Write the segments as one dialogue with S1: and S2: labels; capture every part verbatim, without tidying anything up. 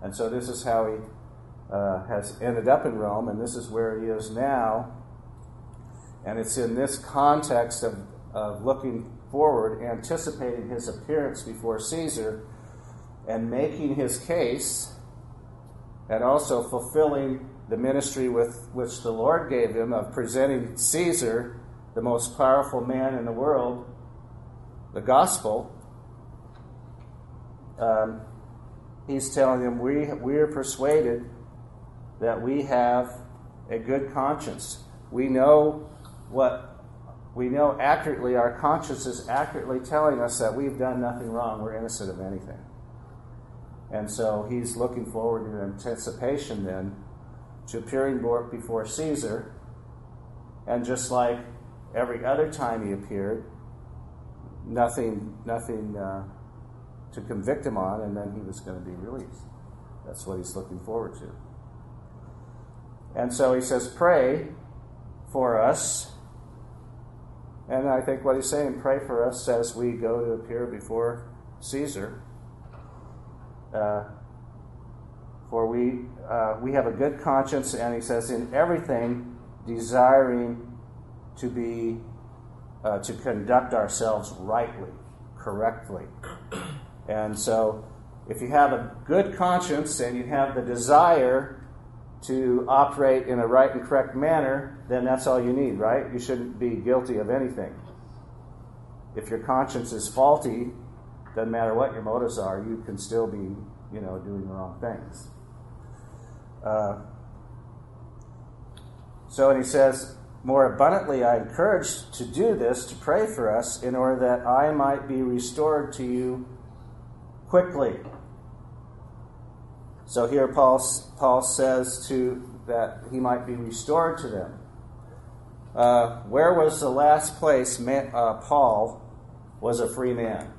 S1: And so this is how he uh, has ended up in Rome, and this is where he is now. And it's in this context of, of looking forward, anticipating his appearance before Caesar, and making his case, and also fulfilling the ministry with which the Lord gave him of presenting Caesar, the most powerful man in the world, the gospel. Um, he's telling them, we, we are persuaded that we have a good conscience. We know what, we know accurately, our conscience is accurately telling us that we've done nothing wrong, we're innocent of anything. And so he's looking forward in anticipation then to appearing before Caesar, and just like every other time he appeared, nothing, nothing uh, to convict him on, and then he was going to be released. That's what he's looking forward to. And so he says, pray for us. And I think what he's saying, pray for us as we go to appear before Caesar. Uh, for we uh, we have a good conscience, and he says, in everything desiring to be uh, to conduct ourselves rightly, correctly. And so if you have a good conscience and you have the desire to operate in a right and correct manner, then that's all you need, right? You shouldn't be guilty of anything. If your conscience is faulty, doesn't matter what your motives are, you can still be, you know, doing the wrong things. Uh, so, and he says, more abundantly I encourage to do this, to pray for us, in order that I might be restored to you quickly. So here Paul, Paul says to that he might be restored to them. Uh, where was the last place man, uh, Paul was a free man?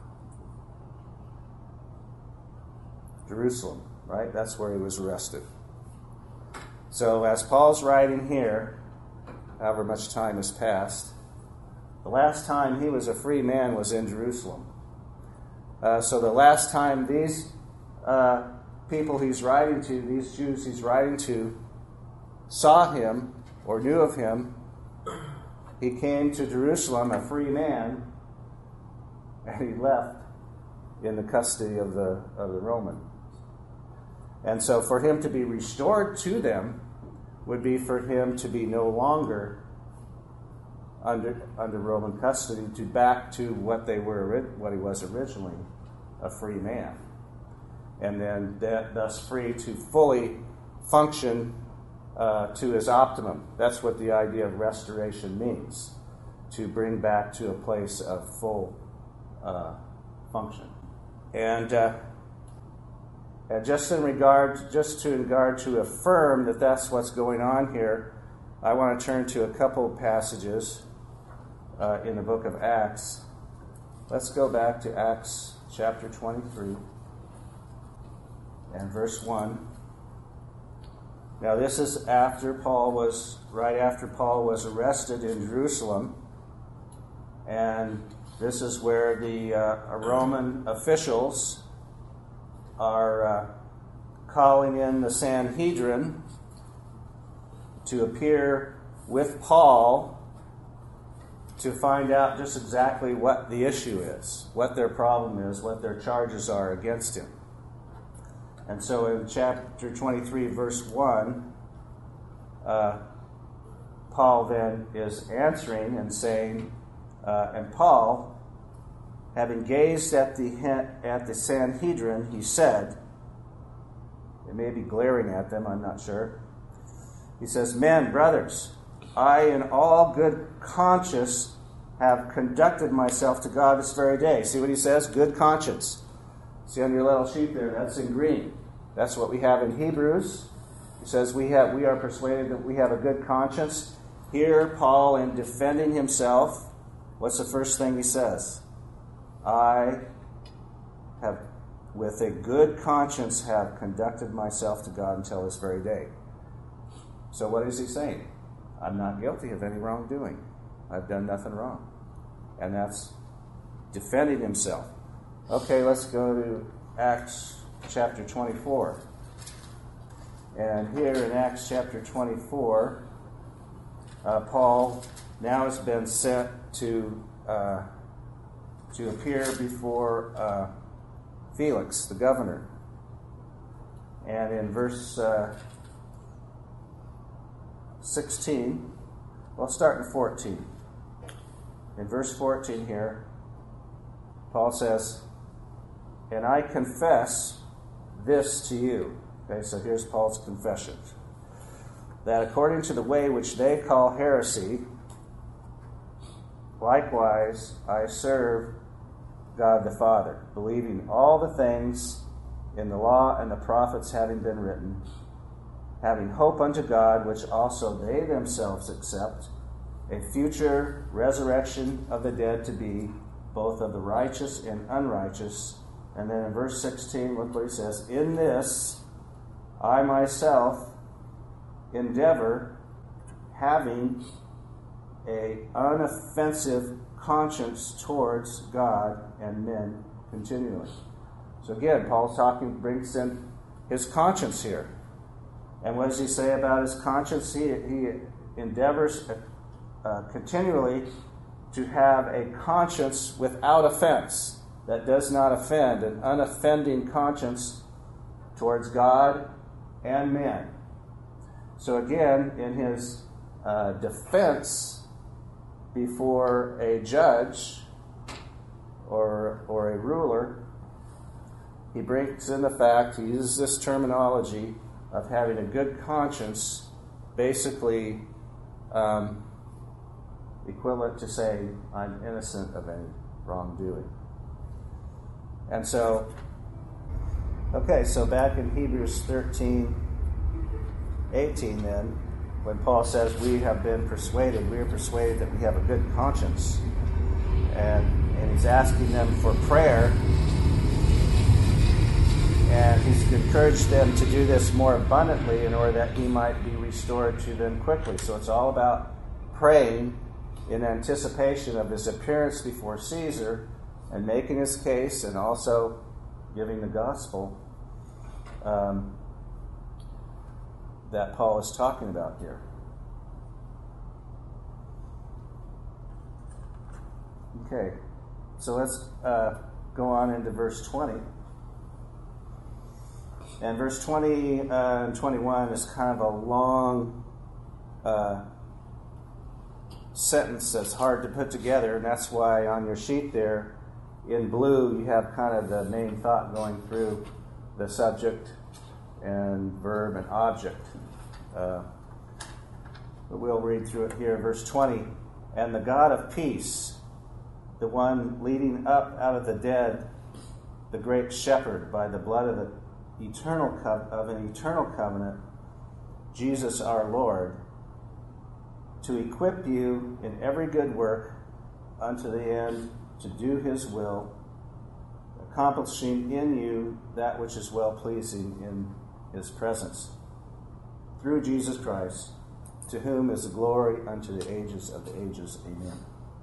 S1: Jerusalem, right? That's where he was arrested. So as Paul's writing here, however much time has passed, the last time he was a free man was in Jerusalem. Uh, so the last time these uh, people he's writing to, these Jews he's writing to, saw him or knew of him, he came to Jerusalem a free man, and he left in the custody of the of the Roman. And so for him to be restored to them would be for him to be no longer under under Roman custody, to back to what they were what he was originally, a free man. And then that, thus free to fully function uh, to his optimum. That's what the idea of restoration means, to bring back to a place of full uh, function. And uh, and just in regard, just to in regard to affirm that that's what's going on here, I want to turn to a couple of passages uh, in the book of Acts. Let's go back to Acts chapter twenty-three and verse one. Now this is after Paul was, right after Paul was arrested in Jerusalem, and this is where the uh, Roman officials are uh, calling in the Sanhedrin to appear with Paul to find out just exactly what the issue is, what their problem is, what their charges are against him. And so in chapter twenty-three, verse one, uh, Paul then is answering and saying, uh, and Paul, having gazed at the at the Sanhedrin, he said, it may be glaring at them, I'm not sure. He says, men, brothers, I in all good conscience have conducted myself to God this very day. See what he says? Good conscience. See on your little sheet there, that's in green. That's what we have in Hebrews. He says we have we are persuaded that we have a good conscience. Here, Paul, in defending himself, what's the first thing he says? I have, with a good conscience, have conducted myself to God until this very day. So what is he saying? I'm not guilty of any wrongdoing. I've done nothing wrong. And that's defending himself. Okay, let's go to Acts chapter twenty-four. And here in Acts chapter twenty-four, uh, Paul now has been sent to uh, to appear before uh, Felix, the governor. And in verse uh, sixteen, well, start in fourteen. In verse fourteen here, Paul says, "And I confess this to you." Okay, so here's Paul's confession. "That according to the way which they call heresy, likewise I serve God the Father, believing all the things in the law and the prophets having been written, having hope unto God, which also they themselves accept, a future resurrection of the dead to be, both of the righteous and unrighteous." And then in verse sixteen, look what he says, "In this I myself endeavor, having a unoffensive conscience towards God and men continually." So again, Paul's talking, brings in his conscience here. And what does he say about his conscience? He, he endeavors uh, continually to have a conscience without offense, that does not offend, an unoffending conscience towards God and men. So again, in his uh, defense before a judge or or a ruler, he brings in the fact, he uses this terminology of having a good conscience, basically um, equivalent to saying, I'm innocent of any wrongdoing. And so, okay, so back in Hebrews thirteen, eighteen then, when Paul says we have been persuaded, we are persuaded that we have a good conscience. And, and he's asking them for prayer. And he's encouraged them to do this more abundantly in order that he might be restored to them quickly. So it's all about praying in anticipation of his appearance before Caesar and making his case and also giving the gospel um, that Paul is talking about here. Okay, so let's uh, go on into verse twenty. And verse twenty uh, and twenty-one is kind of a long uh, sentence that's hard to put together, and that's why on your sheet there, in blue, you have kind of the main thought going through the subject and verb and object. Uh, but we'll read through it here. Verse twenty, "And the God of peace, the one leading up out of the dead, the great shepherd, by the blood of the eternal co- of an eternal covenant, Jesus our Lord, to equip you in every good work unto the end to do his will, accomplishing in you that which is well-pleasing in his presence, through Jesus Christ, to whom is the glory unto the ages of the ages. Amen."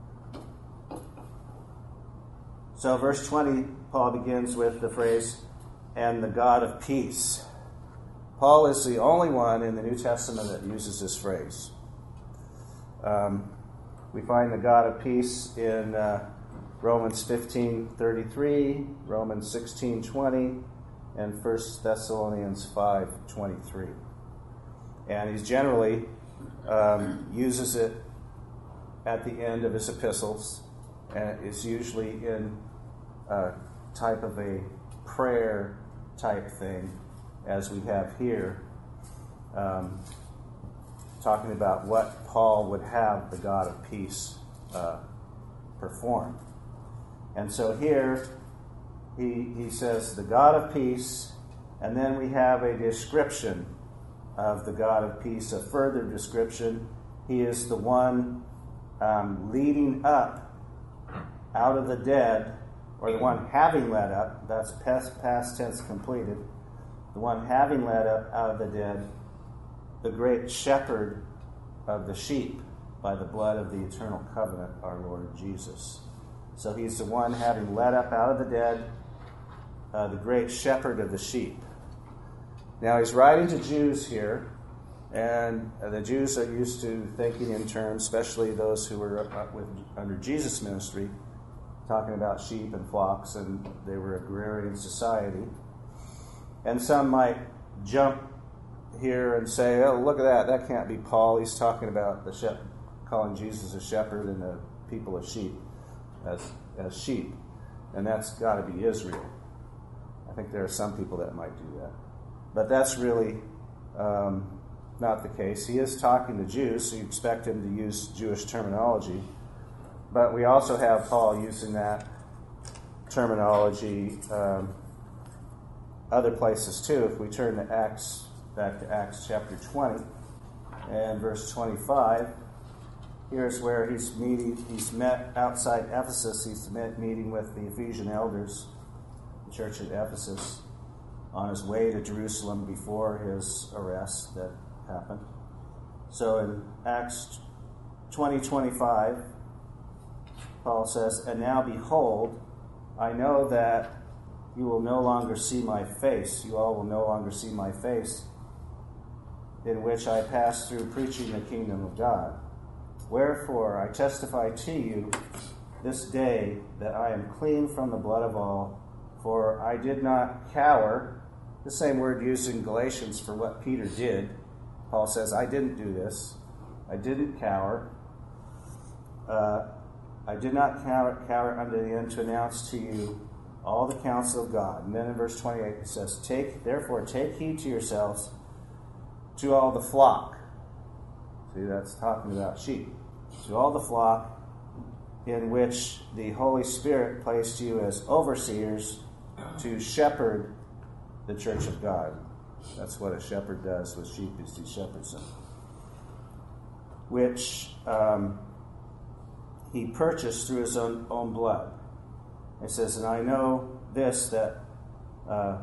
S1: So verse twenty, Paul begins with the phrase, "and the God of peace." Paul is the only one in the New Testament that uses this phrase. Um, we find the God of peace in uh, Romans fifteen thirty-three, Romans sixteen twenty, and First Thessalonians five twenty-three. And he generally um, uses it at the end of his epistles, and it's usually in a type of a prayer type thing, as we have here, um, talking about what Paul would have the God of peace uh, perform. And so here he, he says the God of peace, and then we have a description of the God of peace, a further description. He is the one um, leading up out of the dead, or the one having led up, that's past, past tense completed, the one having led up out of the dead, the great shepherd of the sheep by the blood of the eternal covenant, our Lord Jesus. So he's the one having led up out of the dead, uh, the great shepherd of the sheep. Now he's writing to Jews here, and uh, the Jews are used to thinking in terms, especially those who were up with, under Jesus' ministry, talking about sheep and flocks, and they were agrarian society. And some might jump here and say, oh, look at that, that can't be Paul. He's talking about the shepherd, calling Jesus a shepherd and the people of sheep as, as sheep. And that's got to be Israel. I think there are some people that might do that. But that's really um, not the case. He is talking to Jews, so you expect him to use Jewish terminology. But we also have Paul using that terminology um, other places too. If we turn to Acts, back to Acts chapter twenty and verse twenty-five, here's where he's meeting. He's met outside Ephesus. He's met meeting with the Ephesian elders, the church at Ephesus, on his way to Jerusalem before his arrest that happened. So in Acts twenty twenty-five, Paul says, "And now behold, I know that you will no longer see my face. You all will no longer see my face, in which I pass through preaching the kingdom of God. Wherefore I testify to you this day that I am clean from the blood of all, for I did not cower." The same word used in Galatians for what Peter did. Paul says, I didn't do this. I didn't cower. Uh, I did not cower, cower unto the end to announce to you all the counsel of God. And then in verse twenty-eight it says, "Take therefore take heed to yourselves, to all the flock." See, that's talking about sheep. "To all the flock in which the Holy Spirit placed you as overseers to shepherd the church of God." That's what a shepherd does with sheep, is he shepherds them. "Which um, he purchased through his own, own blood." It says, "And I know this, that uh,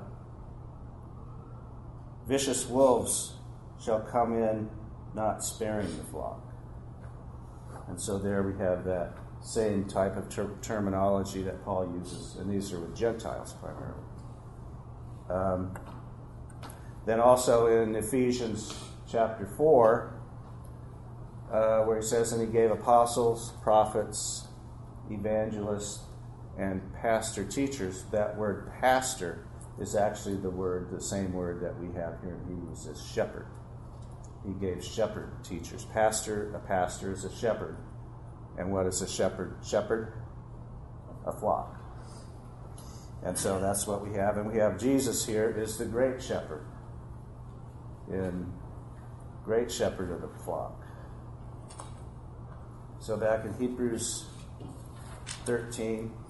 S1: vicious wolves shall come in, not sparing the flock." And so there we have that same type of ter- terminology that Paul uses, and these are with Gentiles primarily. Um, then also in Ephesians chapter four, uh, where he says, "And he gave apostles, prophets, evangelists, and pastor teachers." That word pastor is actually the word, the same word that we have here in Hebrews as shepherd. He gave shepherd teachers. Pastor, a pastor is a shepherd. And what is a shepherd? Shepherd? A flock. And so that's what we have. And we have Jesus here is the great shepherd. In great shepherd of the flock. So back in Hebrews thirteen,